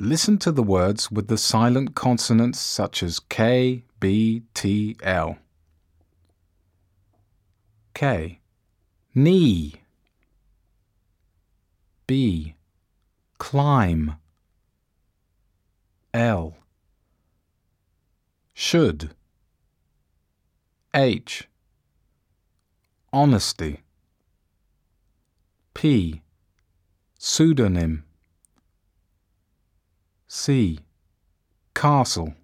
Listen to the words with the silent consonants such as K, B, T, L. K. Knee. B. Climb. L. Should. H. Honesty. P. Pseudonym. C. Castle.